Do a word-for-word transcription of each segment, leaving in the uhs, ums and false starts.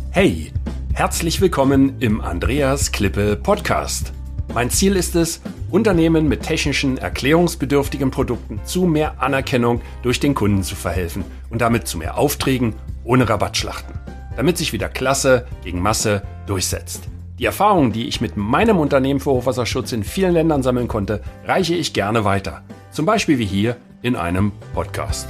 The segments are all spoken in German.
Hey, herzlich willkommen im Andreas Klippe Podcast. Mein Ziel ist es, Unternehmen mit technischen, erklärungsbedürftigen Produkten zu mehr Anerkennung durch den Kunden zu verhelfen und damit zu mehr Aufträgen ohne Rabattschlachten, damit sich wieder Klasse gegen Masse durchsetzt. Die Erfahrungen, die ich mit meinem Unternehmen für Hochwasserschutz in vielen Ländern sammeln konnte, reiche ich gerne weiter. Zum Beispiel wie hier in einem Podcast.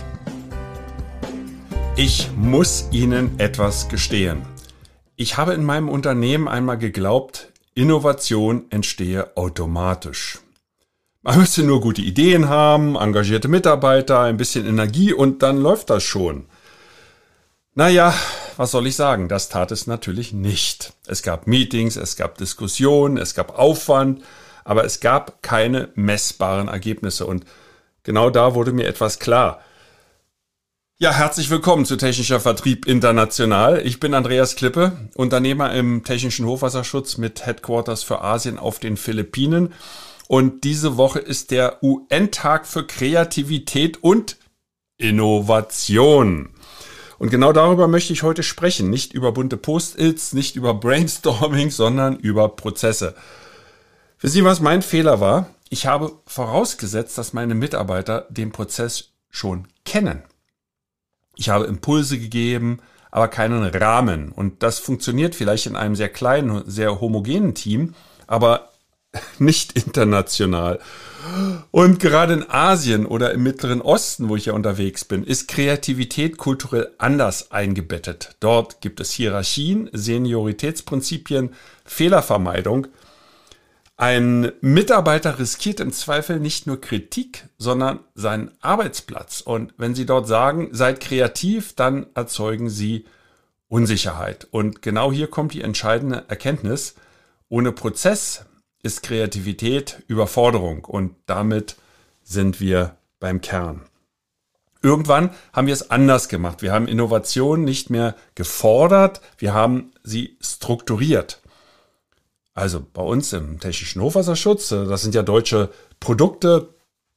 Ich muss Ihnen etwas gestehen. Ich habe in meinem Unternehmen einmal geglaubt, Innovation entstehe automatisch. Man müsste nur gute Ideen haben, engagierte Mitarbeiter, ein bisschen Energie und dann läuft das schon. Naja, was soll ich sagen? Das tat es natürlich nicht. Es gab Meetings, es gab Diskussionen, es gab Aufwand, aber es gab keine messbaren Ergebnisse. Und genau da wurde mir etwas klar. Ja, herzlich willkommen zu Technischer Vertrieb International. Ich bin Andreas Klippe, Unternehmer im technischen Hochwasserschutz mit Headquarters für Asien auf den Philippinen. Und diese Woche ist der U N-Tag für Kreativität und Innovation. Und genau darüber möchte ich heute sprechen. Nicht über bunte Post-its, nicht über Brainstorming, sondern über Prozesse. Wissen Sie, was mein Fehler war? Ich habe vorausgesetzt, dass meine Mitarbeiter den Prozess schon kennen. Ich habe Impulse gegeben, aber keinen Rahmen. Und das funktioniert vielleicht in einem sehr kleinen, sehr homogenen Team, aber nicht international. Und gerade in Asien oder im Mittleren Osten, wo ich ja unterwegs bin, ist Kreativität kulturell anders eingebettet. Dort gibt es Hierarchien, Senioritätsprinzipien, Fehlervermeidung. Ein Mitarbeiter riskiert im Zweifel nicht nur Kritik, sondern seinen Arbeitsplatz. Und wenn Sie dort sagen, seid kreativ, dann erzeugen Sie Unsicherheit. Und genau hier kommt die entscheidende Erkenntnis: Ohne Prozess ist Kreativität Überforderung, und damit sind wir beim Kern. Irgendwann haben wir es anders gemacht. Wir haben Innovation nicht mehr gefordert, wir haben sie strukturiert. Also bei uns im technischen Hochwasserschutz, das sind ja deutsche Produkte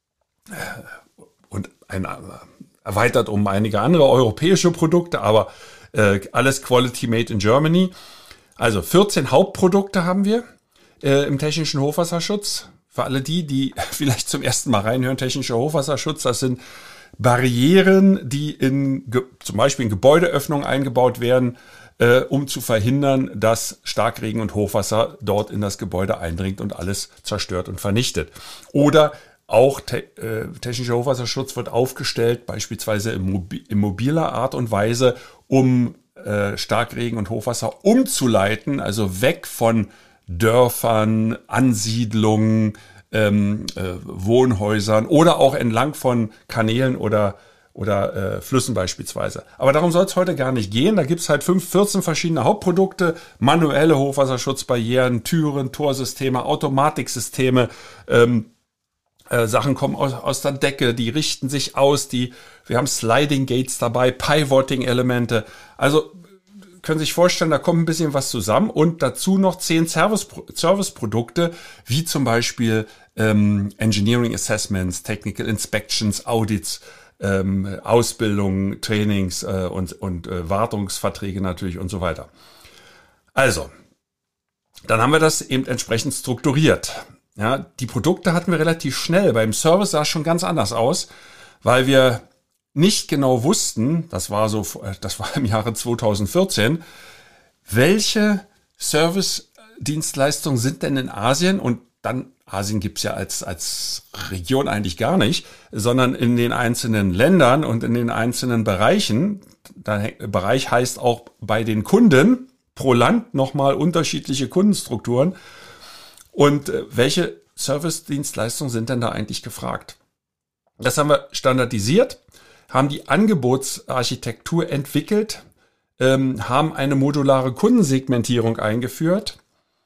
und ein, erweitert um einige andere europäische Produkte, aber äh, alles Quality Made in Germany. Also vierzehn Hauptprodukte haben wir äh, im technischen Hochwasserschutz. Für alle die, die vielleicht zum ersten Mal reinhören, technischer Hochwasserschutz, das sind Barrieren, die in zum Beispiel in Gebäudeöffnungen eingebaut werden, äh, um zu verhindern, dass Starkregen und Hochwasser dort in das Gebäude eindringt und alles zerstört und vernichtet. Oder auch te- äh, technischer Hochwasserschutz wird aufgestellt, beispielsweise in, mobi- in mobiler Art und Weise, um äh, Starkregen und Hochwasser umzuleiten, also weg von Dörfern, Ansiedlungen, ähm, äh, Wohnhäusern oder auch entlang von Kanälen oder oder äh, Flüssen beispielsweise. Aber darum soll es heute gar nicht gehen. Da gibt's halt fünf, vierzehn verschiedene Hauptprodukte: manuelle Hochwasserschutzbarrieren, Türen, Torsysteme, Automatiksysteme. Ähm, äh, Sachen kommen aus, aus der Decke, die richten sich aus. Die, wir haben Sliding Gates dabei, Pivoting-Elemente. Also können Sie sich vorstellen, da kommt ein bisschen was zusammen, und dazu noch zehn Service, Serviceprodukte, wie zum Beispiel ähm, Engineering Assessments, Technical Inspections, Audits, ähm, Ausbildung, Trainings äh, und, und äh, Wartungsverträge natürlich und so weiter. Also, dann haben wir das eben entsprechend strukturiert. Ja, die Produkte hatten wir relativ schnell. Beim Service sah es schon ganz anders aus, weil wir nicht genau wussten, das war so, das war im Jahre zweitausendvierzehn, welche Service-Dienstleistungen sind denn in Asien, und dann, Asien gibt's ja als, als Region eigentlich gar nicht, sondern in den einzelnen Ländern und in den einzelnen Bereichen. Der Bereich heißt auch bei den Kunden pro Land nochmal unterschiedliche Kundenstrukturen. Und welche Service-Dienstleistungen sind denn da eigentlich gefragt? Das haben wir standardisiert, haben die Angebotsarchitektur entwickelt, ähm, haben eine modulare Kundensegmentierung eingeführt.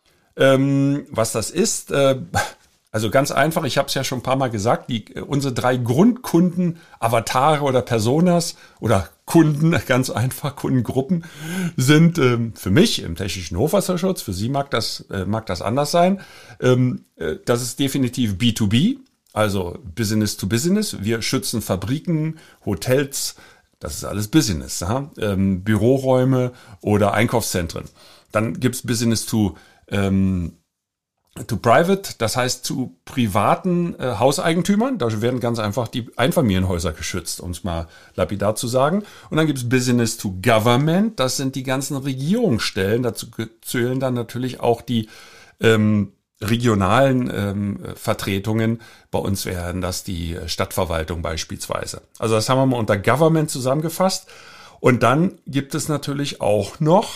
Ähm, was das ist, äh, also ganz einfach, ich habe es ja schon ein paar Mal gesagt, die, unsere drei Grundkunden, Avatare oder Personas oder Kunden, ganz einfach, Kundengruppen, sind ähm, für mich im technischen Hochwasserschutz, für Sie mag das, äh, mag das anders sein, ähm, äh, das ist definitiv B zwei B, also Business to Business. Wir schützen Fabriken, Hotels, Das ist alles Business. Ja? Ähm, Büroräume oder Einkaufszentren. Dann gibt's Business to, ähm, to Private, das heißt zu privaten äh, Hauseigentümern. Da werden ganz einfach die Einfamilienhäuser geschützt, um es mal lapidar zu sagen. Und dann gibt's Business to Government. Das sind die ganzen Regierungsstellen. Dazu zählen dann natürlich auch die ähm, regionalen ähm, Vertretungen. Bei uns wären das die Stadtverwaltung beispielsweise. Also das haben wir mal unter Government zusammengefasst. Und dann gibt es natürlich auch noch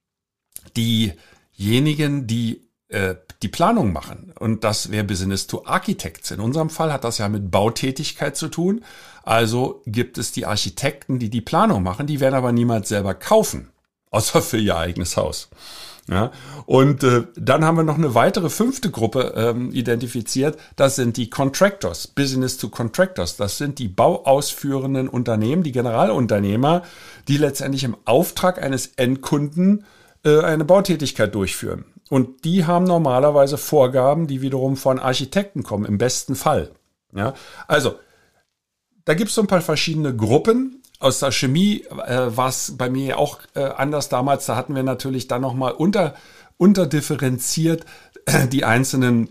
diejenigen, die äh, die Planung machen. Und das wäre Business to Architects. In unserem Fall hat das ja mit Bautätigkeit zu tun. Also gibt es die Architekten, die die Planung machen. Die werden aber niemals selber kaufen, außer für ihr eigenes Haus. Ja, und äh, dann haben wir noch eine weitere fünfte Gruppe ähm, identifiziert. Das sind die Contractors, Business to Contractors. Das sind die bauausführenden Unternehmen, die Generalunternehmer, die letztendlich im Auftrag eines Endkunden äh, eine Bautätigkeit durchführen. Und die haben normalerweise Vorgaben, die wiederum von Architekten kommen, im besten Fall. Ja, also da gibt es so ein paar verschiedene Gruppen. Aus der Chemie äh, war es bei mir auch äh, anders damals. Da hatten wir natürlich dann nochmal unter, unterdifferenziert äh, die einzelnen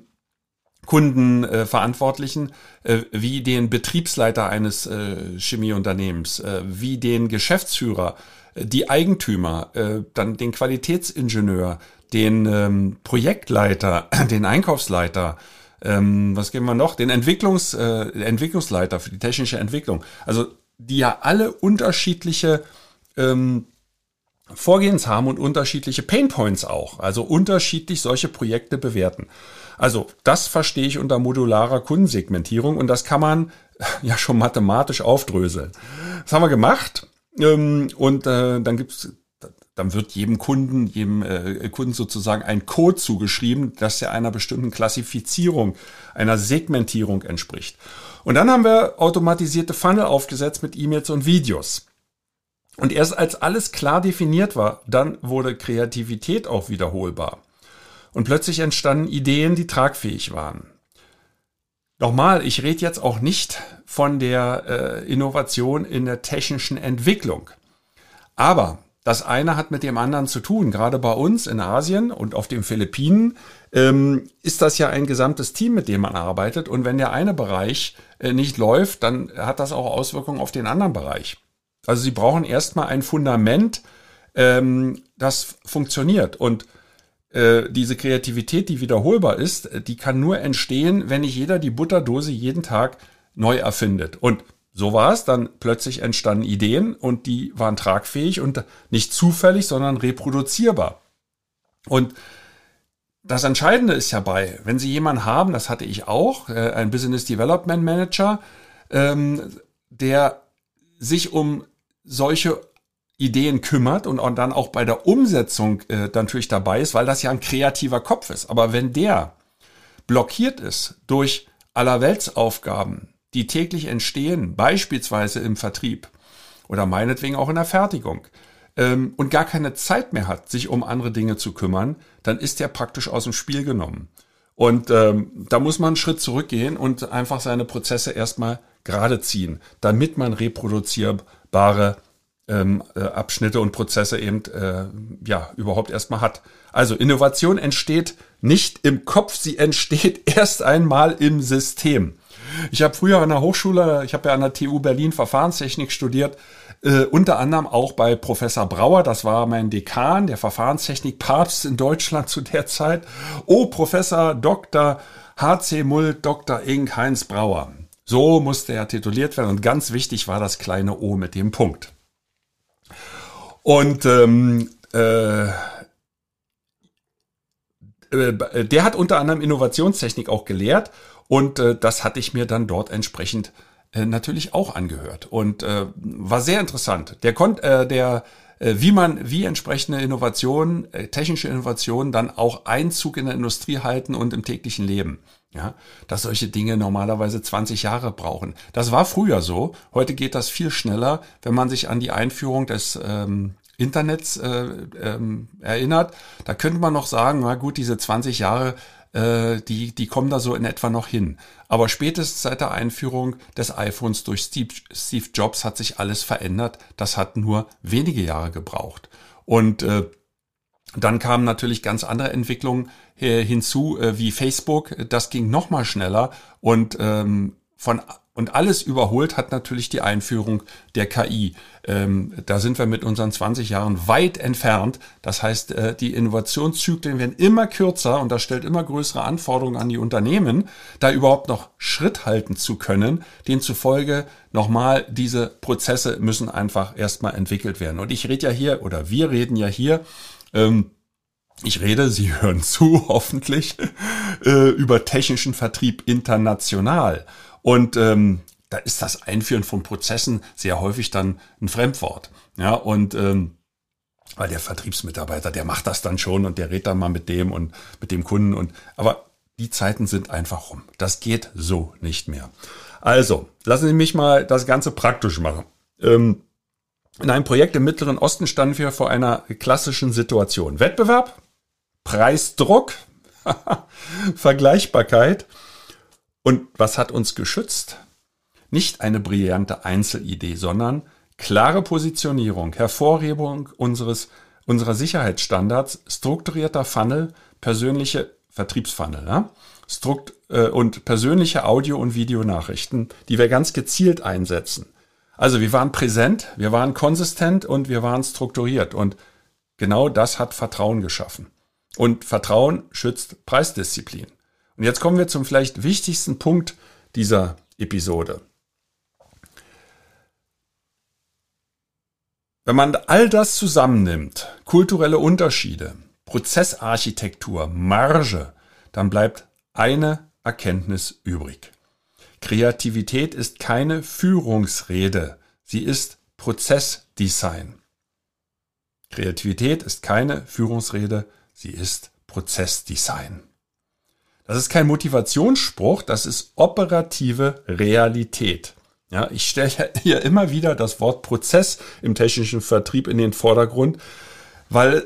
Kundenverantwortlichen, äh, äh, wie den Betriebsleiter eines äh, Chemieunternehmens, äh, wie den Geschäftsführer, äh, die Eigentümer, äh, dann den Qualitätsingenieur, den ähm, Projektleiter, den Einkaufsleiter, ähm, was geben wir noch? Den Entwicklungs, äh, Entwicklungsleiter für die technische Entwicklung. Also die ja alle unterschiedliche ähm, Vorgehens haben und unterschiedliche Painpoints auch, also unterschiedlich solche Projekte bewerten. Also das verstehe ich unter modularer Kundensegmentierung und das kann man ja schon mathematisch aufdröseln. Das haben wir gemacht ähm, und äh, dann gibt's, dann wird jedem Kunden, jedem äh, Kunden sozusagen ein Code zugeschrieben, dass er einer bestimmten Klassifizierung, einer Segmentierung entspricht. Und dann haben wir automatisierte Funnel aufgesetzt mit E-Mails und Videos. Und erst als alles klar definiert war, dann wurde Kreativität auch wiederholbar. Und plötzlich entstanden Ideen, die tragfähig waren. Nochmal, ich rede jetzt auch nicht von der äh, Innovation in der technischen Entwicklung. Aber das eine hat mit dem anderen zu tun. Gerade bei uns in Asien und auf den Philippinen ähm, ist das ja ein gesamtes Team, mit dem man arbeitet. Und wenn der eine Bereich äh, nicht läuft, dann hat das auch Auswirkungen auf den anderen Bereich. Also Sie brauchen erstmal ein Fundament, ähm, das funktioniert. Und äh, diese Kreativität, die wiederholbar ist, die kann nur entstehen, wenn nicht jeder die Butterdose jeden Tag neu erfindet. Und so war es, dann plötzlich entstanden Ideen und die waren tragfähig und nicht zufällig, sondern reproduzierbar. Und das Entscheidende ist ja bei, wenn Sie jemanden haben, das hatte ich auch, äh, ein Business Development Manager, ähm, der sich um solche Ideen kümmert und dann auch bei der Umsetzung äh, natürlich dabei ist, weil das ja ein kreativer Kopf ist. Aber wenn der blockiert ist durch Allerweltsaufgaben, die täglich entstehen, beispielsweise im Vertrieb oder meinetwegen auch in der Fertigung, ähm, und gar keine Zeit mehr hat, sich um andere Dinge zu kümmern, dann ist der praktisch aus dem Spiel genommen. Und ähm, da muss man einen Schritt zurückgehen und einfach seine Prozesse erstmal gerade ziehen, damit man reproduzierbare ähm, äh, Abschnitte und Prozesse eben äh, ja überhaupt erstmal hat. Also Innovation entsteht nicht im Kopf, sie entsteht erst einmal im System. Ich habe früher an der Hochschule, ich habe ja an der T U Berlin Verfahrenstechnik studiert, äh, unter anderem auch bei Professor Brauer, das war mein Dekan, der Verfahrenstechnik-Papst in Deutschland zu der Zeit. Oh, Professor Doktor H C Mult, Doktor Inc. Heinz Brauer. So musste er tituliert werden und ganz wichtig war das kleine O mit dem Punkt. Und ähm, äh, äh, der hat unter anderem Innovationstechnik auch gelehrt. Und äh, das hatte ich mir dann dort entsprechend äh, natürlich auch angehört und äh, war sehr interessant. Der konnte, äh, der, äh, wie man, wie entsprechende Innovationen, äh, technische Innovationen dann auch Einzug in der Industrie halten und im täglichen Leben. Ja, dass solche Dinge normalerweise zwanzig Jahre brauchen. Das war früher so. Heute geht das viel schneller, wenn man sich an die Einführung des ähm, Internets äh, ähm, erinnert. Da könnte man noch sagen, na gut, diese zwanzig Jahre äh, die, die kommen da so in etwa noch hin. Aber spätestens seit der Einführung des iPhones durch Steve, Steve Jobs hat sich alles verändert. Das hat nur wenige Jahre gebraucht. Und äh, dann kamen natürlich ganz andere Entwicklungen äh, hinzu, äh, wie Facebook. Das ging noch mal schneller und ähm, von und alles überholt hat natürlich die Einführung der K I. Ähm, da sind wir mit unseren zwanzig Jahren weit entfernt. Das heißt, äh, die Innovationszyklen werden immer kürzer und das stellt immer größere Anforderungen an die Unternehmen, da überhaupt noch Schritt halten zu können. Demzufolge nochmal, diese Prozesse müssen einfach erstmal entwickelt werden. Und ich rede ja hier, oder wir reden ja hier, ähm, ich rede, Sie hören zu, hoffentlich, äh, über technischen Vertrieb international. Und ähm, da ist das Einführen von Prozessen sehr häufig dann ein Fremdwort. Ja, und ähm, weil der Vertriebsmitarbeiter, der macht das dann schon und der redet dann mal mit dem und mit dem Kunden. Und aber die Zeiten sind einfach rum. Das geht so nicht mehr. Also, lassen Sie mich mal das Ganze praktisch machen. Ähm, in einem Projekt im Mittleren Osten standen wir vor einer klassischen Situation. Wettbewerb, Preisdruck, Vergleichbarkeit. Und was hat uns geschützt? Nicht eine brillante Einzelidee, sondern klare Positionierung, Hervorhebung unseres, unserer Sicherheitsstandards, strukturierter Funnel, persönliche Vertriebsfunnel, ja? Strukt, äh, und persönliche Audio- und Videonachrichten, die wir ganz gezielt einsetzen. Also wir waren präsent, wir waren konsistent und wir waren strukturiert. Und genau das hat Vertrauen geschaffen. Und Vertrauen schützt Preisdisziplin. Und jetzt kommen wir zum vielleicht wichtigsten Punkt dieser Episode. Wenn man all das zusammennimmt, kulturelle Unterschiede, Prozessarchitektur, Marge, dann bleibt eine Erkenntnis übrig. Kreativität ist keine Führungsrede, sie ist Prozessdesign. Kreativität ist keine Führungsrede, sie ist Prozessdesign. Das ist kein Motivationsspruch, das ist operative Realität. Ja, ich stelle hier immer wieder das Wort Prozess im technischen Vertrieb in den Vordergrund, weil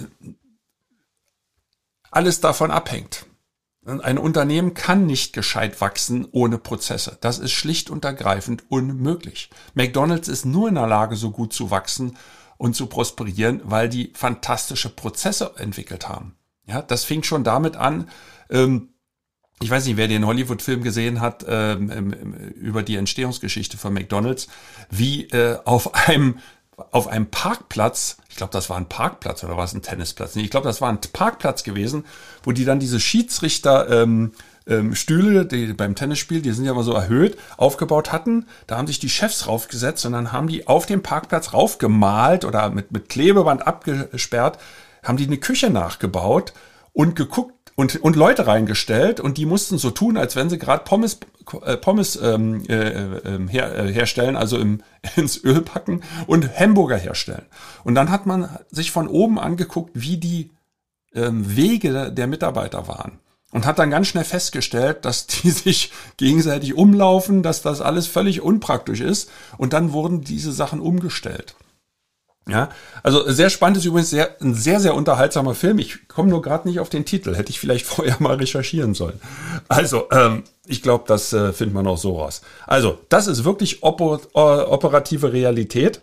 alles davon abhängt. Ein Unternehmen kann nicht gescheit wachsen ohne Prozesse. Das ist schlicht und ergreifend unmöglich. McDonald's ist nur in der Lage, so gut zu wachsen und zu prosperieren, weil die fantastische Prozesse entwickelt haben. Ja, das fing schon damit an, ähm, ich weiß nicht, wer den Hollywood-Film gesehen hat, ähm, ähm, über die Entstehungsgeschichte von McDonald's, wie äh, auf einem auf einem Parkplatz, ich glaube, das war ein Parkplatz oder war es ein Tennisplatz? Nee, ich glaube, das war ein Parkplatz gewesen, wo die dann diese Schiedsrichter ähm, ähm, Stühle, die beim Tennisspiel, die sind ja immer so erhöht, aufgebaut hatten. Da haben sich die Chefs raufgesetzt und dann haben die auf dem Parkplatz raufgemalt oder mit, mit Klebeband abgesperrt, haben die eine Küche nachgebaut und geguckt und, und Leute reingestellt und die mussten so tun, als wenn sie gerade Pommes, äh, Pommes ähm, äh, äh, her, äh, herstellen, also im, ins Öl packen und Hamburger herstellen. Und dann hat man sich von oben angeguckt, wie die ähm, Wege der Mitarbeiter waren. Und hat dann ganz schnell festgestellt, dass die sich gegenseitig umlaufen, dass das alles völlig unpraktisch ist. Und dann wurden diese Sachen umgestellt. Ja, also sehr spannend, ist übrigens sehr, ein sehr, sehr unterhaltsamer Film. Ich komme nur gerade nicht auf den Titel. Hätte ich vielleicht vorher mal recherchieren sollen. Also, ähm, ich glaube, das äh, findet man auch so raus. Also, das ist wirklich oper, äh, operative Realität.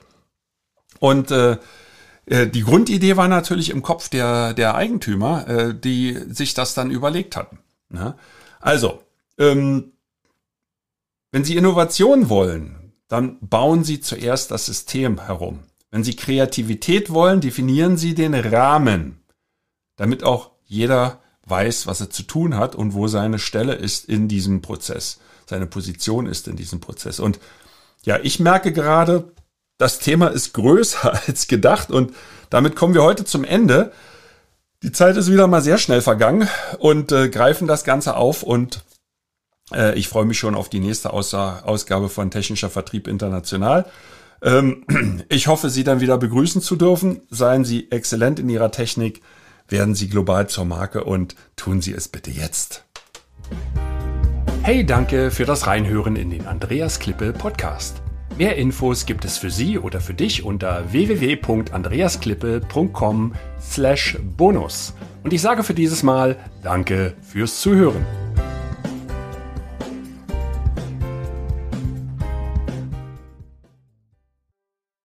Und äh, die Grundidee war natürlich im Kopf der, der Eigentümer, äh, die sich das dann überlegt hatten. Ja? Also, ähm, wenn Sie Innovation wollen, dann bauen Sie zuerst das System herum. Wenn Sie Kreativität wollen, definieren Sie den Rahmen, damit auch jeder weiß, was er zu tun hat und wo seine Stelle ist in diesem Prozess, seine Position ist in diesem Prozess. Und ja, ich merke gerade, das Thema ist größer als gedacht und damit kommen wir heute zum Ende. Die Zeit ist wieder mal sehr schnell vergangen und äh, greifen das Ganze auf und äh, ich freue mich schon auf die nächste Aussa- Ausgabe von Technischer Vertrieb International. Ähm, ich hoffe, Sie dann wieder begrüßen zu dürfen. Seien Sie exzellent in Ihrer Technik, werden Sie global zur Marke und tun Sie es bitte jetzt. Hey, danke für das Reinhören in den Andreas Klippe Podcast. Mehr Infos gibt es für Sie oder für dich unter w w w punkt andreasklippe punkt com slash bonus. Und ich sage für dieses Mal Danke fürs Zuhören.